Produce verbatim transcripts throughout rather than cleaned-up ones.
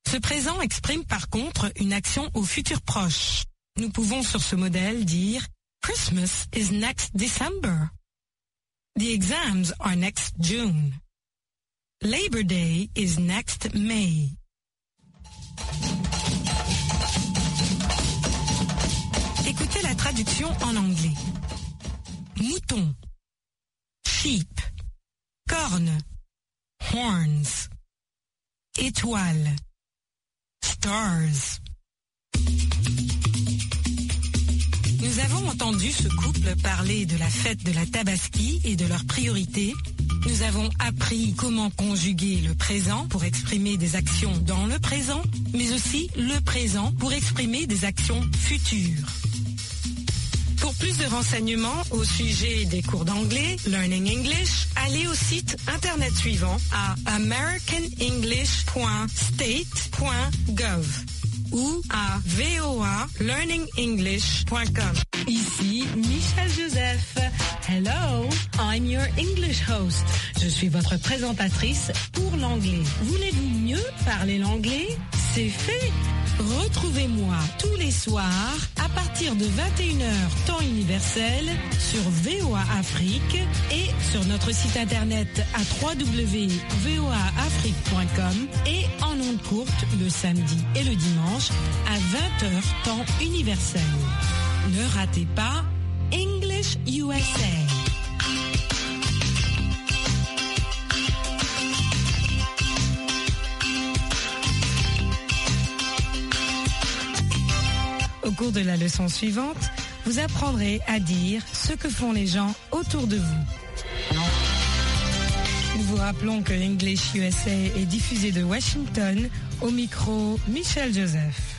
Ce présent exprime par contre une action au futur proche. Nous pouvons sur ce modèle dire Christmas is next December. The exams are next June. Labor Day is next May. Écoutez la traduction en anglais. Mouton, sheep, corne, horns, étoile, stars. Nous avons entendu ce couple parler de la fête de la Tabaski et de leurs priorités. Nous avons appris comment conjuguer le présent pour exprimer des actions dans le présent, mais aussi le présent pour exprimer des actions futures. Pour plus de renseignements au sujet des cours d'anglais, Learning English, allez au site internet suivant à american english point state point gov ou à voa learning english point com. Ici Michel Joseph. Hello, I'm your English host. Je suis votre présentatrice pour l'anglais. Voulez-vous mieux parler l'anglais? C'est fait. Retrouvez-moi tous les soirs à partir de vingt et une heures temps universel sur V O A Afrique et sur notre site internet à w w w point v o a afrique point com et en ondes courtes le samedi et le dimanche à vingt heures temps universel. Ne ratez pas English U S A. Au cours de la leçon suivante, vous apprendrez à dire ce que font les gens autour de vous. Nous vous rappelons que English U S A est diffusé de Washington, au micro Michel Joseph.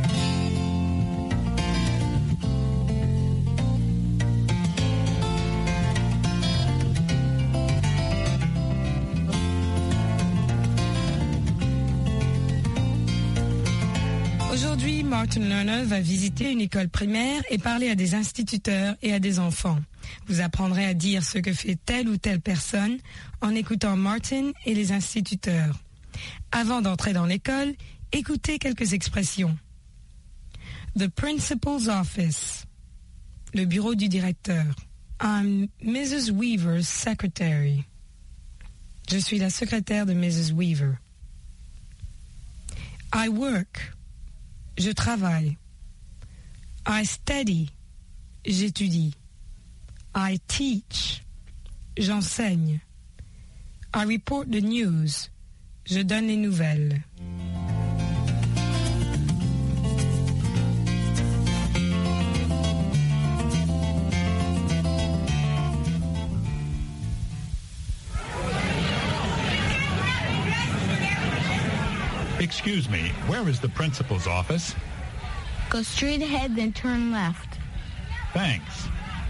Aujourd'hui, Martin Lerner va visiter une école primaire et parler à des instituteurs et à des enfants. Vous apprendrez à dire ce que fait telle ou telle personne en écoutant Martin et les instituteurs. Avant d'entrer dans l'école, écoutez quelques expressions. The principal's office. Le bureau du directeur. I'm Missus Weaver's secretary. Je suis la secrétaire de Missus Weaver. I work. Je travaille. I study. J'étudie. I teach. J'enseigne. I report the news. Je donne les nouvelles. Excuse me, where is the principal's office? Go straight ahead, then turn left. Thanks.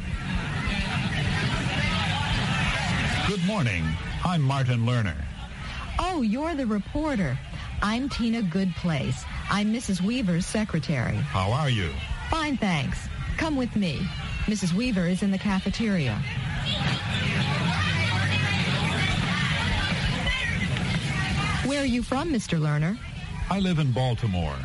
Good morning. I'm Martin Lerner. Oh, you're the reporter. I'm Tina Goodplace. I'm Missus Weaver's secretary. How are you? Fine, thanks. Come with me. Missus Weaver is in the cafeteria. Where are you from, Mister Lerner? I live in Baltimore.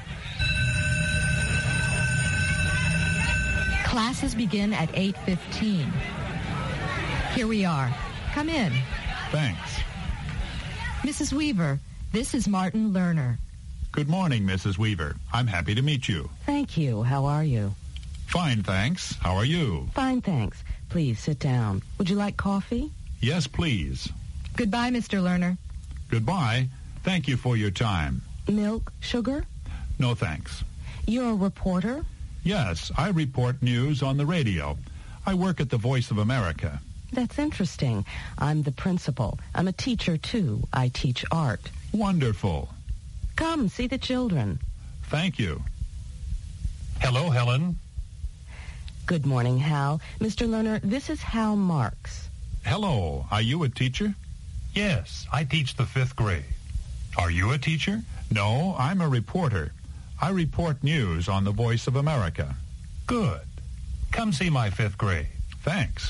Classes begin at eight fifteen. Here we are. Come in. Thanks. Missus Weaver, this is Martin Lerner. Good morning, Missus Weaver. I'm happy to meet you. Thank you. How are you? Fine, thanks. How are you? Fine, thanks. Please sit down. Would you like coffee? Yes, please. Goodbye, Mister Lerner. Goodbye. Thank you for your time. Milk, sugar? No, thanks. You're a reporter? Yes, I report news on the radio. I work at the Voice of America. That's interesting. I'm the principal. I'm a teacher, too. I teach art. Wonderful. Come, see the children. Thank you. Hello, Helen. Good morning, Hal. Mister Lerner, this is Hal Marks. Hello. Are you a teacher? Yes, I teach the fifth grade. Are you a teacher? No, I'm a reporter. I report news on the Voice of America. Good. Come see my fifth grade. Thanks.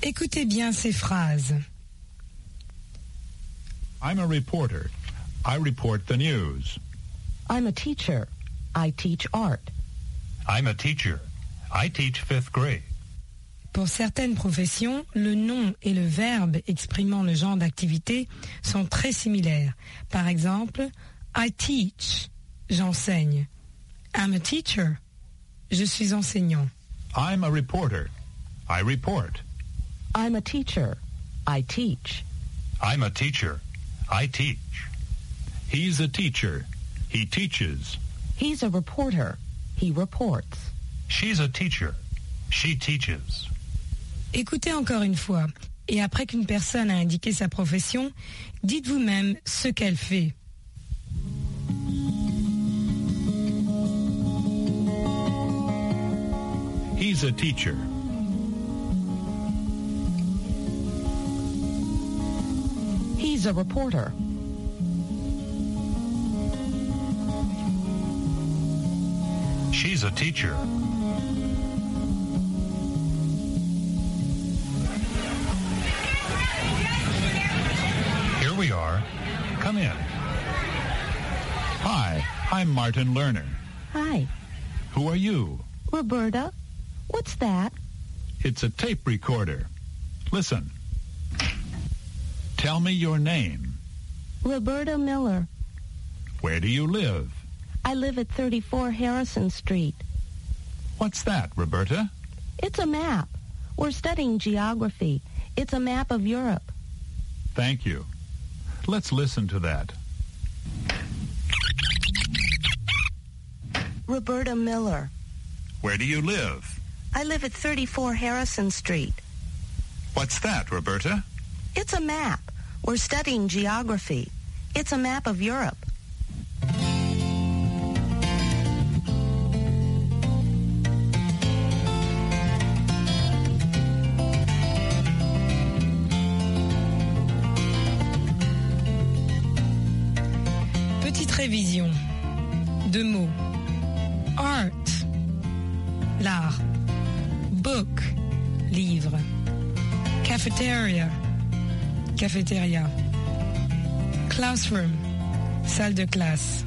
Écoutez bien ces phrases. I'm a reporter. I report the news. I'm a teacher. I teach art. I'm a teacher. I teach fifth grade. Pour certaines professions, le nom et le verbe exprimant le genre d'activité sont très similaires. Par exemple, I teach, j'enseigne. I'm a teacher, je suis enseignant. I'm a reporter. I report. I'm a teacher. I teach. I'm a teacher. I teach. He's a teacher. He teaches. He's a reporter. He reports. She's a teacher. She teaches. Écoutez encore une fois, et après qu'une personne a indiqué sa profession, dites vous-même ce qu'elle fait. He's a teacher. He's a reporter. She's a teacher. Here we are. Come in. Hi, I'm Martin Lerner. Hi. Who are you? Roberta. What's that? It's a tape recorder. Listen. Tell me your name. Roberta Miller. Where do you live? I live at thirty-four Harrison Street. What's that, Roberta? It's a map. We're studying geography. It's a map of Europe. Thank you. Let's listen to that. Roberta Miller. Where do you live? I live at thirty-four Harrison Street. What's that, Roberta? It's a map. We're studying geography. It's a map of Europe. Petite révision. Deux mots. Art, l'art. Book, livre. Cafeteria, cafétéria. Classroom, salle de classe.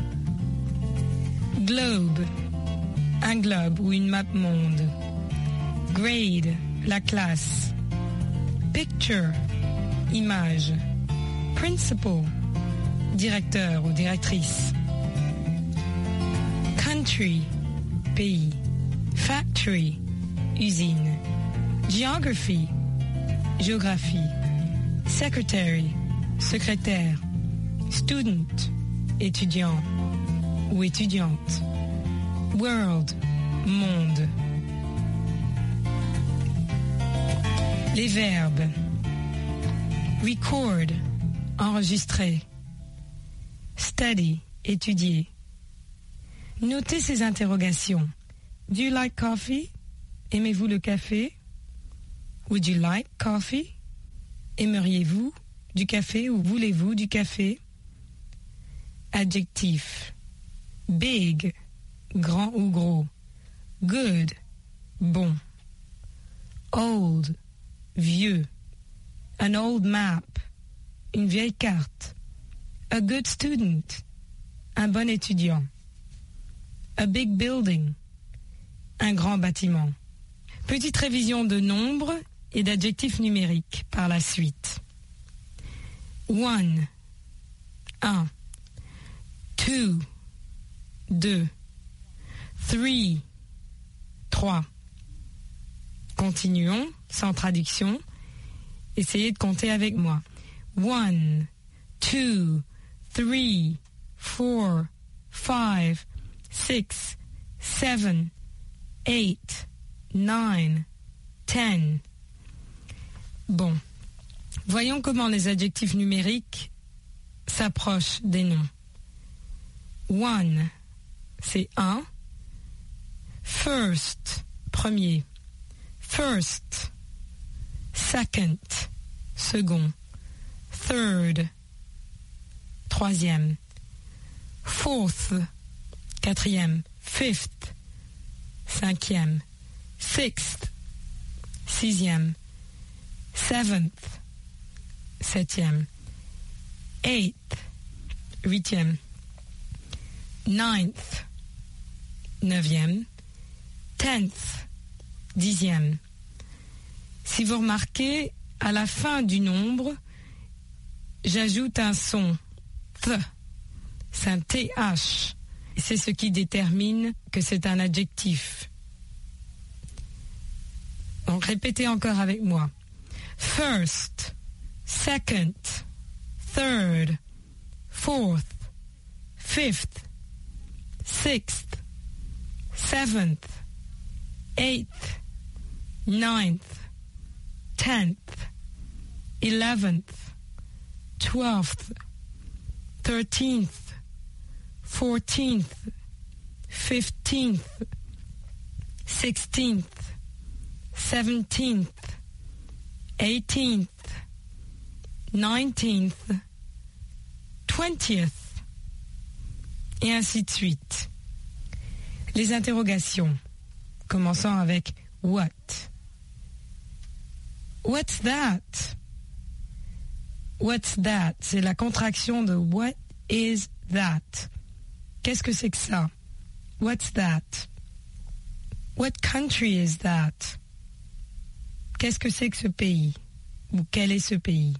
Globe, un globe ou une map monde. Grade, la classe. Picture, image. Principal, directeur ou directrice. Country, pays. Factory, usine. Geography, géographie. Secretary, secrétaire. Student, étudiant ou étudiante. World, monde. Les verbes. Record, enregistrer. Study, étudier. Notez ces interrogations. Do you like coffee? Aimez-vous le café? Would you like coffee? Aimeriez-vous du café ou voulez-vous du café? Adjectif. Big, grand ou gros. Good, bon. Old, vieux. An old map, une vieille carte. A good student, un bon étudiant. A big building, un grand bâtiment. Petite révision de nombres et d'adjectifs numériques par la suite. One, un. Two, deux. Three, trois. Continuons, sans traduction. Essayez de compter avec moi. One, two, three, four, five, six, seven, eight, nine, ten. Bon, voyons comment les adjectifs numériques s'approchent des noms. One, c'est un. First, premier. First, second, second. Third, troisième. Fourth, quatrième. Fifth, cinquième. Sixth, sixième. seventh, septième. Eighth, huitième. Ninth, neuvième. Tenth, dixième. Si vous remarquez, à la fin du nombre, j'ajoute un son, th. C'est un T H. C'est ce qui détermine que c'est un adjectif. Donc répétez encore avec moi. First, second, third, fourth, fifth, sixth, seventh, eighth, ninth, tenth, eleventh, twelfth, thirteenth, fourteenth, fifteenth, sixteenth, seventeenth, eighteenth, nineteenth, twentieth, et ainsi de suite. Les interrogations, commençant avec what. What's that? What's that? C'est la contraction de what is that? Qu'est-ce que c'est que ça? What's that? What country is that? Qu'est-ce que c'est que ce pays? Ou quel est ce pays?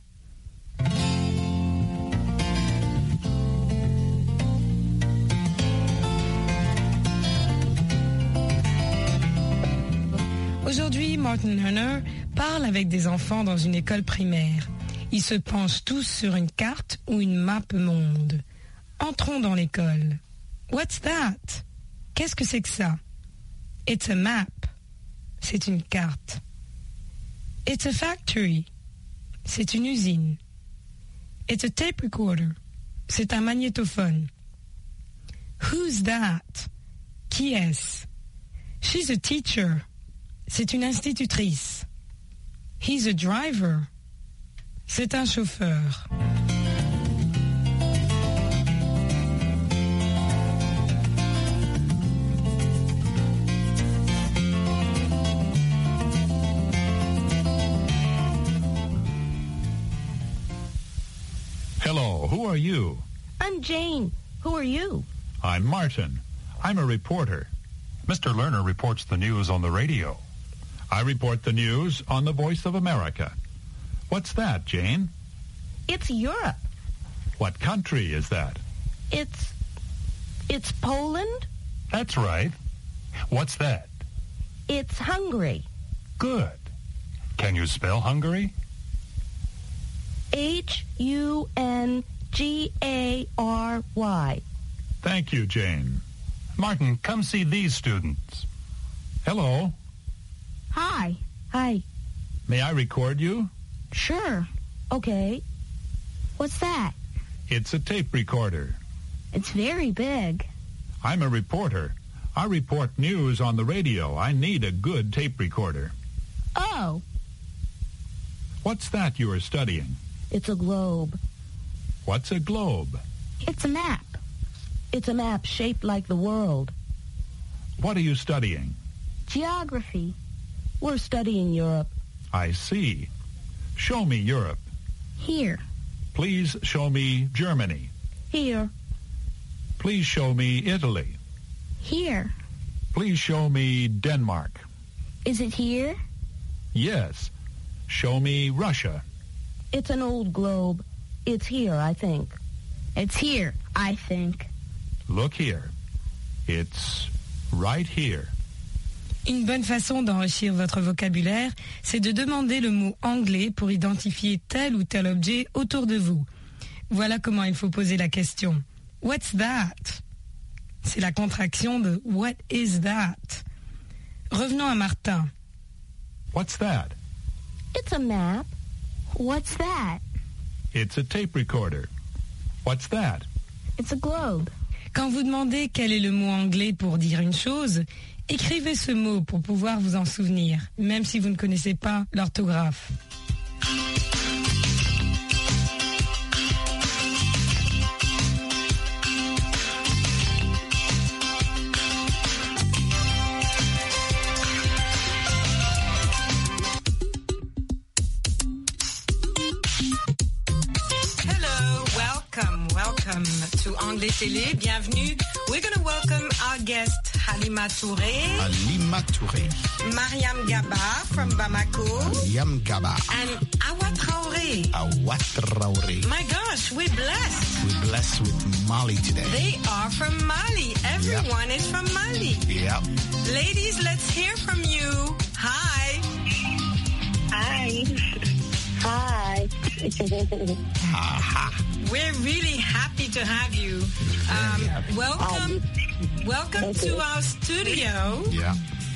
Aujourd'hui, Martin Hunter parle avec des enfants dans une école primaire. Ils se penchent tous sur une carte ou une map monde. Entrons dans l'école. What's that? Qu'est-ce que c'est que ça? It's a map. C'est une carte. It's a factory. C'est une usine. It's a tape recorder. C'est un magnétophone. Who's that? Qui est-ce? She's a teacher. C'est une institutrice. He's a driver. C'est un chauffeur. Hello, who are you? I'm Jane. Who are you? I'm Martin. I'm a reporter. Mister Lerner reports the news on the radio. I report the news on the Voice of America. What's that, Jane? It's Europe. What country is that? It's... It's Poland? That's right. What's that? It's Hungary. Good. Can you spell Hungary? H U N G A R Y. Thank you, Jane. Martin, come see these students. Hello. Hi. Hi. May I record you? Sure. Okay. What's that? It's a tape recorder. It's very big. I'm a reporter. I report news on the radio. I need a good tape recorder. Oh. What's that you are studying? It's a globe. What's a globe? It's a map. It's a map shaped like the world. What are you studying? Geography. We're studying Europe. I see. Show me Europe. Here. Please show me Germany. Here. Please show me Italy. Here. Please show me Denmark. Is it here? Yes. Show me Russia. It's an old globe. It's here, I think. It's here, I think. Look here. It's right here. Une bonne façon d'enrichir votre vocabulaire, c'est de demander le mot anglais pour identifier tel ou tel objet autour de vous. Voilà comment il faut poser la question. What's that? C'est la contraction de What is that? Revenons à Martin. What's that? It's a map. What's that? It's a tape recorder. What's that? It's a globe. Quand vous demandez quel est le mot anglais pour dire une chose, écrivez ce mot pour pouvoir vous en souvenir, même si vous ne connaissez pas l'orthographe. Hello, welcome, welcome to Anglais Télé. Bienvenue. We're going to welcome our guest Halima Touré. Halima Touré. Mariam Gaba from Bamako. Mariam Gaba. And Awa Traoré. Awa Traoré. My gosh, we're blessed. We're blessed with Mali today. They are from Mali. Everyone yep. is from Mali. Yep. Ladies, let's hear from you. Hi. Hi. Hi. Aha. We're really happy to have you. Um, welcome, um, welcome okay. to our studio. Yeah.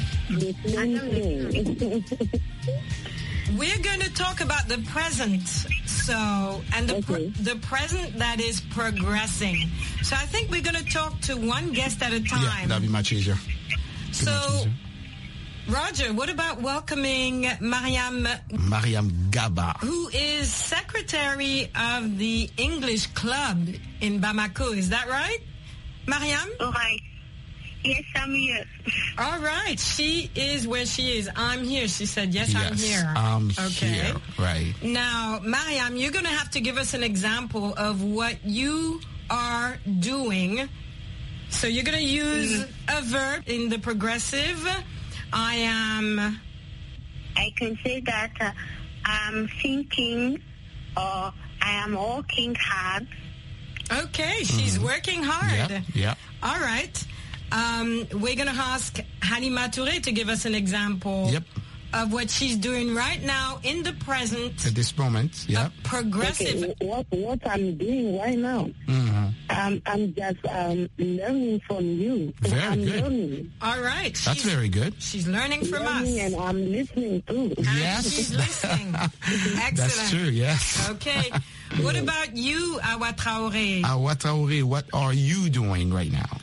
We're going to talk about the present. So, and the okay. pr- the present that is progressing. So I think we're going to talk to one guest at a time. Yeah, that'd be much easier. So, much easier. Roger, what about welcoming Mariam? Mariam Gaba, who is secretary of the English Club in Bamako. Is that right, Mariam? All right. Yes, I'm here. All right. She is where she is. I'm here. She said, yes, yes I'm here. I'm okay. here. Right. Now, Mariam, you're going to have to give us an example of what you are doing. So you're going to use mm-hmm. a verb in the progressive. I am... I can say that uh, I'm thinking or I am working hard. Okay, she's mm-hmm. working hard. Yeah, yeah. All right. Um, we're going to ask Halima Touré to give us an example yep. of what she's doing right now in the present. At this moment, yeah. Progressive. Okay, what, what I'm doing right now, mm-hmm. um, I'm just um, learning from you. Very I'm good. Learning. All right. That's very good. She's learning from learning us. And I'm listening too. And yes. she's listening. Excellent. That's true, yes. Okay. What about you, Awa Traoré? Awa Traoré, what are you doing right now?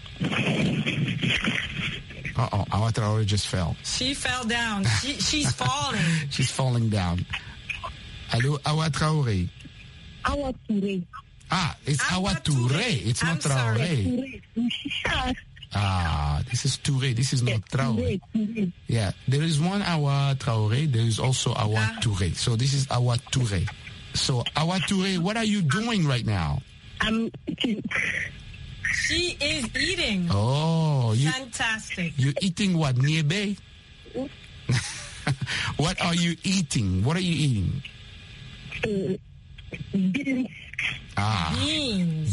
Uh-oh, Awa Traoré just fell. She fell down. She, she's falling. She's falling down. Hello, Awa Traoré. Awa Touré. Ah, it's Awa, Awa Touré. Touré. It's I'm not Traoré. Ah, this is Touré. This is not Traoré. Yeah, there is one Awa Traoré. There is also Awa uh, Touré. So this is Awa Touré. So Awa Touré, what are you doing right now? I'm She is eating. Oh, you, fantastic. You're eating what? Niebe? What are you eating? What are you eating? Uh, beans. Ah, beans.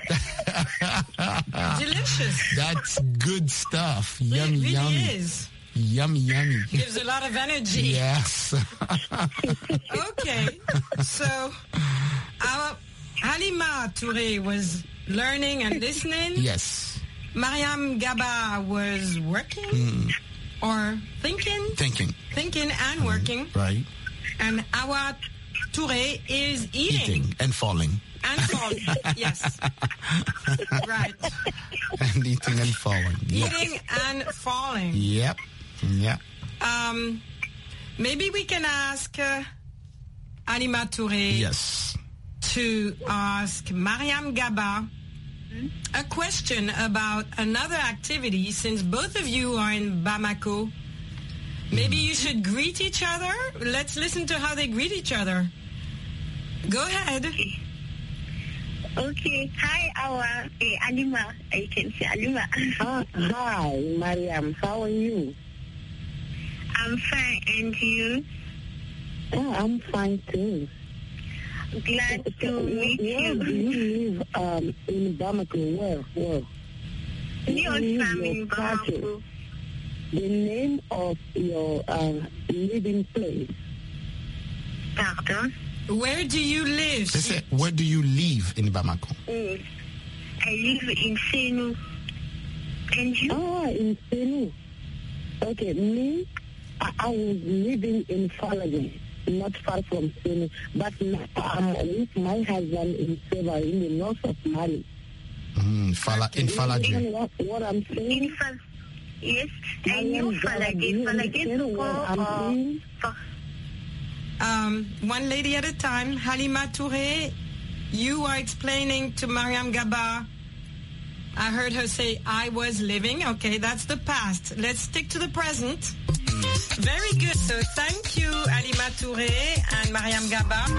That delicious. That's good stuff. It Yummy, really yummy. is. Yummy, yummy. Gives a lot of energy. Yes. Okay. So, our Halima Touré was learning and listening. Yes. Mariam Gaba was working mm. or thinking. Thinking. Thinking and working. Mm, right. And Awa Touré is eating. Eating and falling. And falling. Yes. Right. And eating and falling. Eating yep. and falling. Yep. Yeah. Um, maybe we can ask uh, Halima Touré. Yes. To ask Mariam Gaba a question about another activity, since both of you are in Bamako. Maybe you should greet each other. Let's listen to how they greet each other. Go ahead. Okay. Hi, Awa. Hey, Halima. I can say Halima. Uh, hi, Mariam. How are you? I'm fine. And you? Oh, I'm fine too. Glad to meet where you. Do you live um, in Bamako? Where? Where? Yes, I'm in Bamako. The name of your uh, living place. Pardon? Where do you live? Say, where do you live in Bamako? Mm. I live in Senu. And you? Ah, in Senu. Okay, me, I, I was living in Falagé, not far from Senu. But now I'm with my husband in Seva, in the north of Mali. Mm, Fala, in Falagé. What, what I'm saying? In Fal- yes, I know Falagé. Falagé to go. Um, one lady at a time. Halima Touré, you are explaining to Mariam Gaba. I heard her say, I was living. Okay, that's the past. Let's stick to the present. Very good. So thank you, Halima Touré and Mariam Gaba.